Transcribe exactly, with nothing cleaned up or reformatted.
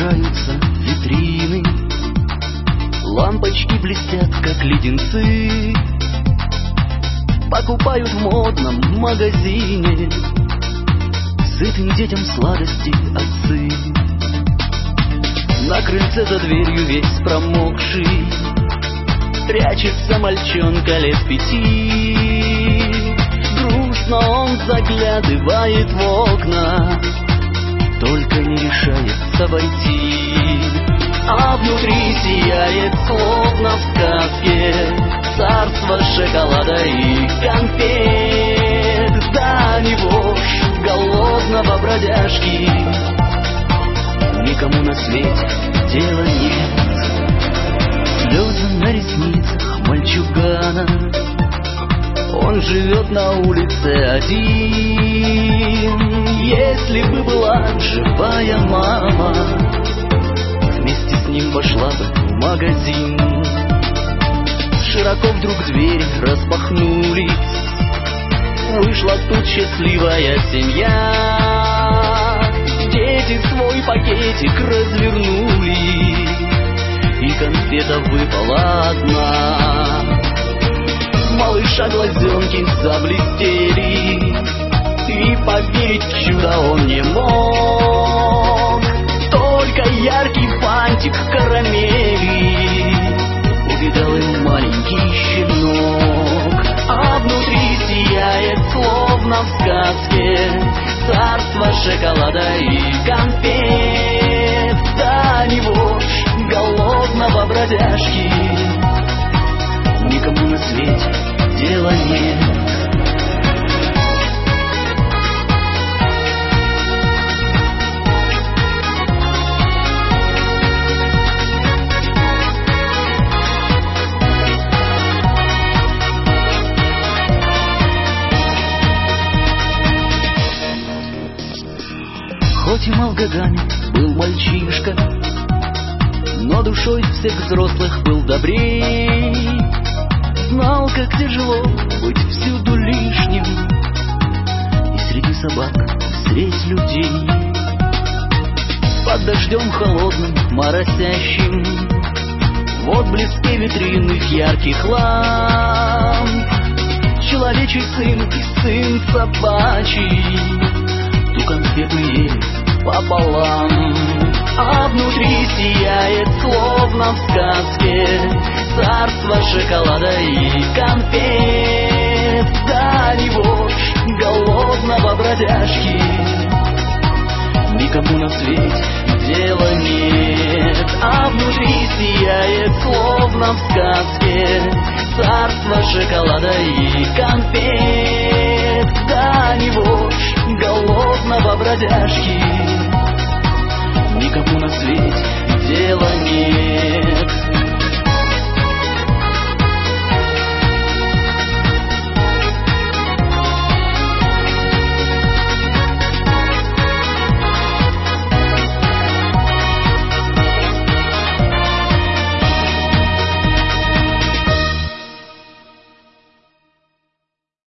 Преображаются витрины, лампочки блестят, как леденцы. Покупают в модном магазине сытым детям сладости отцы. На крыльце за дверью весь промокший прячется мальчонка лет пяти. Грустно он заглядывает в окна, только не решается войти. А внутри сияет, словно в сказке, царство шоколада и конфет. До него ж голодного бродяжки никому на свете дела нет. Слезы на ресницах мальчугана, он живет на улице один. Если бы была живая мама, вместе с ним вошла бы в магазин. Широко вдруг двери распахнулись, вышла тут счастливая семья. Дети свой пакетик развернули, и конфета выпала одна. Малыша глазенки заблестели, и поверить в чудо он не мог. Только яркий фантик карамели увидал им маленький щенок. А внутри сияет, словно в сказке, царство шоколада и конфет. До него ж голодного бродяжки никому на свете дела нет. Хоть и мал годами был мальчишка, но душой всех взрослых был добрей. Знал, как тяжело быть всюду лишним, и среди собак, и средь людей. Под дождем холодным, моросящим, в отблеске витринных ярких ламп, человечий сын и сын собачий ту конфету ели пополам. А внутри сияет, словно в сказке, царство шоколада и конфет. До него ж голодного бродяжки никому на свете дела нет. А внутри сияет, словно в сказке, царство шоколада и конфет. До него ж голодного бродяжки никому на свете дела нет.